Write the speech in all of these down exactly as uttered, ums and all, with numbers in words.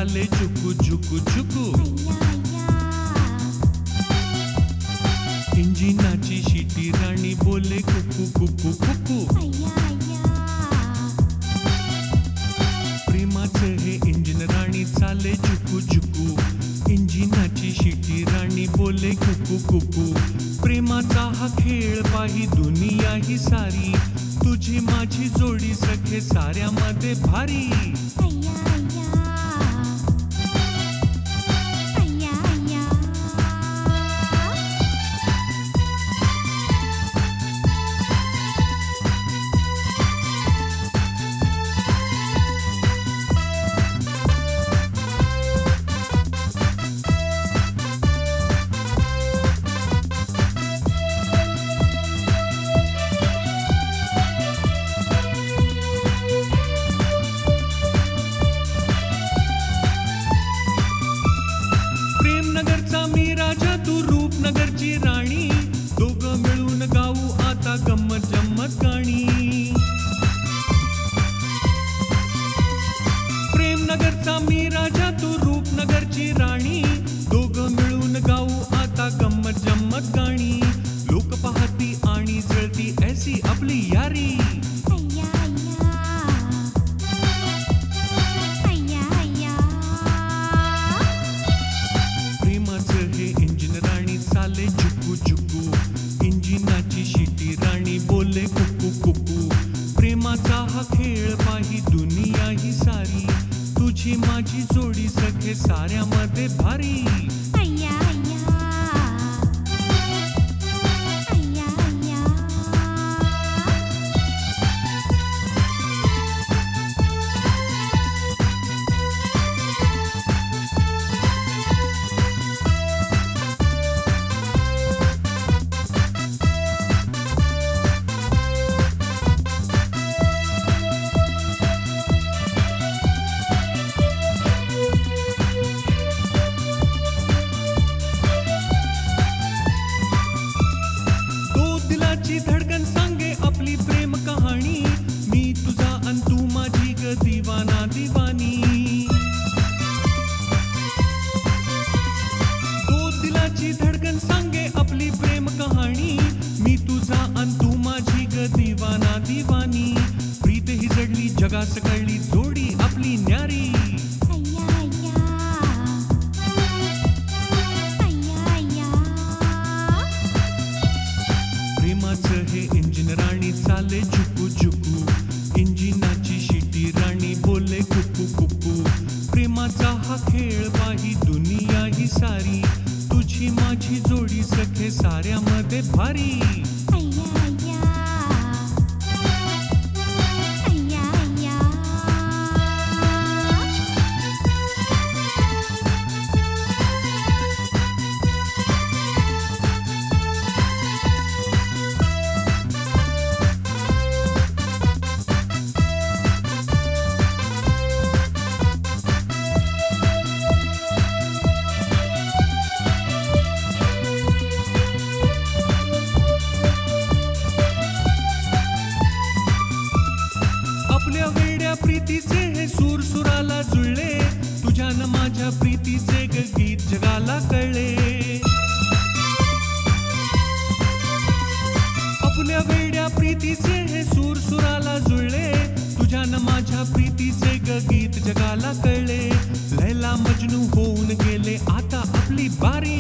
चाले झुकू झुकू झुकू. इंजिनाची शिटी राणी बोले कुकू कुकू कुकू. प्रेमाचं हे इंजिन राणी चाले झुकू झुकू. इंजिनाची शिटी राणी बोले कुकू कुकू. प्रेमाचा हा खेळ पाही दुनिया ही सारी. तुझी माझी जोडी सखे साऱ्यामध्ये भारी. प्रेमनगरचा मी राजा तू रूपनगरची राणी. दोघं मिळून गाऊ आता गंमत जम्मत गाणी. प्रेमनगरचा मी राजा तू रूपनगरची राणी. दोघं मिळून गाऊ आता गंमत जम्मत गाणी. लोक पाहती आणि जळती ऐसी आपली यारी. चाले झुकू झुकू. इंजिनाची शिटी राणी बोले कुकू कुकू. प्रेमाचा हा खेळ पाही दुनिया ही सारी. तुझी माझी जोडी सखे साऱ्यामध्ये भारी. धडकन सांगे आपली प्रेम कहाणी. मी तुझा अन तू माझी ग दिवाना दिवानी. दो दिलाची धडकन सांगे आपली प्रेम कहाणी. मी तुझा अन तू माझी ग दिवाना दिवानी. प्रीत ही जडली जगास कळली जोडी आपली न्यारी. प्रेमाचं हे इंजिन राणी चाले झुकू झुकू. इंजिनाची शिटी राणी बोले कुकू कुकू. प्रेमाचा हा खेळ पाही दुनिया ही सारी. तुझी माझी जोडी सखे साऱ्यामध्ये भारी. आपल्या वेड्या प्रीतीचे हे सूर सुराला जुळले. तुझ्यानं माझ्या प्रीतीचे ग गीत जगाला कळले. आपल्या वेड्या प्रीतीचे हे सूर सुराला जुळले. तुझ्यानं माझ्या प्रीतीचे ग गीत जगाला कळले. लैला मजनू होऊन गेले आता आपली बारी.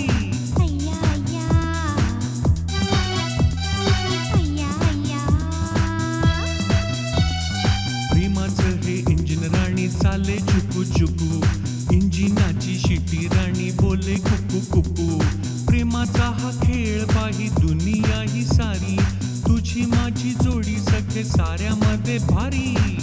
चाले झुकू झुकू. इंजिनाची शिटी राणी बोले कुकू कुकू. प्रेमाचा हा खेळ पाही दुनिया ही सारी. तुझी माझी जोडी सखे साऱ्यामध्ये भारी.